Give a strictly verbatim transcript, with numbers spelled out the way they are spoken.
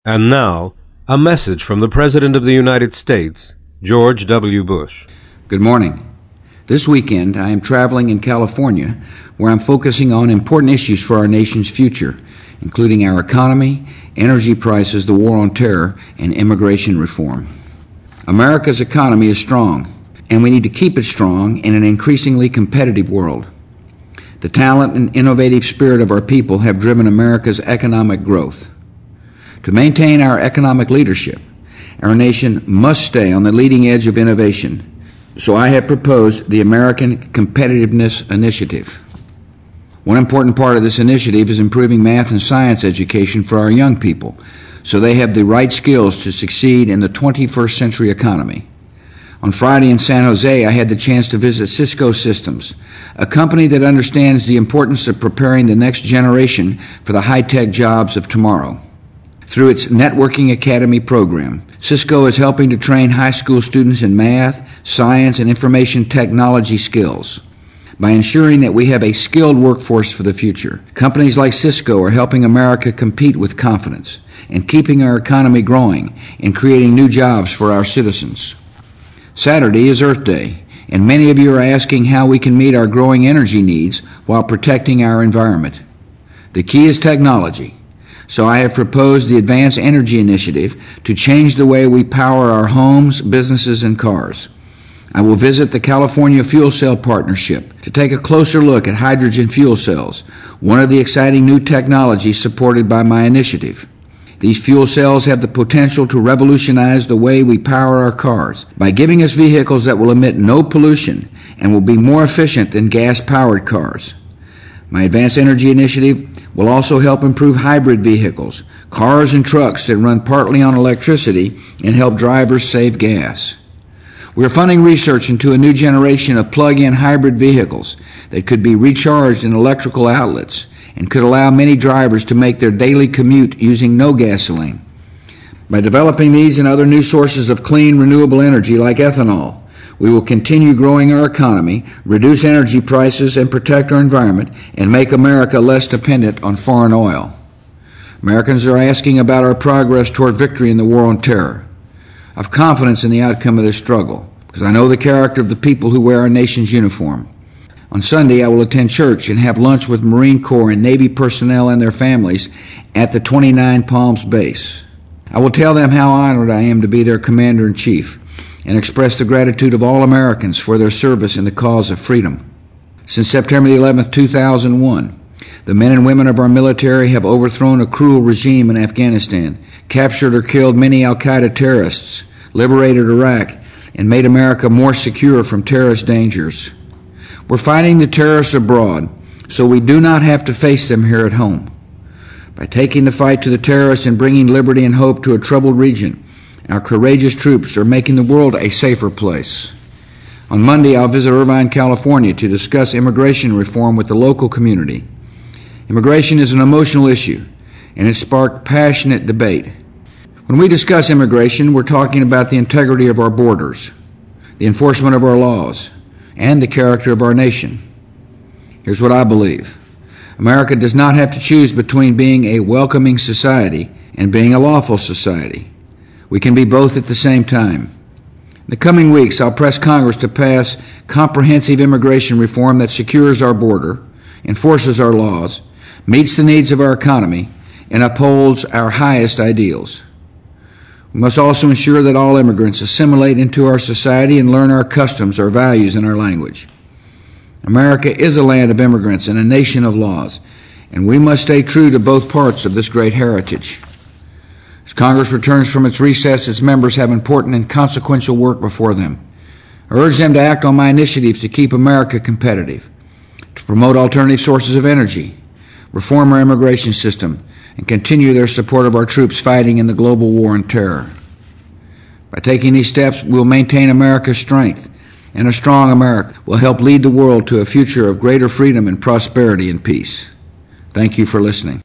And now, a message from the President of the United States, George W. Bush. Good morning. This weekend, I am traveling in California, where I'm focusing on important issues for our nation's future, including our economy, energy prices, the war on terror, and immigration reform. America's economy is strong, and we need to keep it strong in an increasingly competitive world. The talent and innovative spirit of our people have driven America's economic growth. To maintain our economic leadership, our nation must stay on the leading edge of innovation. So I have proposed the American Competitiveness Initiative. One important part of this initiative is improving math and science education for our young people, so they have the right skills to succeed in the twenty-first century economy. On Friday in San Jose, I had the chance to visit Cisco Systems, a company that understands the importance of preparing the next generation for the high-tech jobs of tomorrow. Through its Networking Academy program, Cisco is helping to train high school students in math, science, and information technology skills. By ensuring that we have a skilled workforce for the future, companies like Cisco are helping America compete with confidence and keeping our economy growing and creating new jobs for our citizens. Saturday is Earth Day, and many of you are asking how we can meet our growing energy needs while protecting our environment. The key is technology. So I have proposed the Advanced Energy Initiative to change the way we power our homes, businesses, and cars. I will visit the California Fuel Cell Partnership to take a closer look at hydrogen fuel cells, one of the exciting new technologies supported by my initiative. These fuel cells have the potential to revolutionize the way we power our cars by giving us vehicles that will emit no pollution and will be more efficient than gas-powered cars. My Advanced Energy Initiative will also help improve hybrid vehicles, cars and trucks that run partly on electricity and help drivers save gas. We are funding research into a new generation of plug-in hybrid vehicles that could be recharged in electrical outlets and could allow many drivers to make their daily commute using no gasoline. By developing these and other new sources of clean, renewable energy like ethanol, we will continue growing our economy, reduce energy prices, and protect our environment, and make America less dependent on foreign oil. Americans are asking about our progress toward victory in the war on terror. I have confidence in the outcome of this struggle, because I know the character of the people who wear our nation's uniform. On Sunday, I will attend church and have lunch with Marine Corps and Navy personnel and their families at the twenty-nine Palms base. I will tell them how honored I am to be their commander-in-chief, and express the gratitude of all Americans for their service in the cause of freedom. Since September the eleventh, two thousand one, the men and women of our military have overthrown a cruel regime in Afghanistan, captured or killed many al-Qaeda terrorists, liberated Iraq, and made America more secure from terrorist dangers. We're fighting the terrorists abroad, so we do not have to face them here at home. By taking the fight to the terrorists and bringing liberty and hope to a troubled region, our courageous troops are making the world a safer place. On Monday, I'll visit Irvine, California to discuss immigration reform with the local community. Immigration is an emotional issue, and it sparked passionate debate. When we discuss immigration, we're talking about the integrity of our borders, the enforcement of our laws, and the character of our nation. Here's what I believe. America does not have to choose between being a welcoming society and being a lawful society. We can be both at the same time. In the coming weeks, I'll press Congress to pass comprehensive immigration reform that secures our border, enforces our laws, meets the needs of our economy, and upholds our highest ideals. We must also ensure that all immigrants assimilate into our society and learn our customs, our values, and our language. America is a land of immigrants and a nation of laws, and we must stay true to both parts of this great heritage. As Congress returns from its recess, its members have important and consequential work before them. I urge them to act on my initiatives to keep America competitive, to promote alternative sources of energy, reform our immigration system, and continue their support of our troops fighting in the global war on terror. By taking these steps, we'll maintain America's strength, and a strong America will help lead the world to a future of greater freedom and prosperity and peace. Thank you for listening.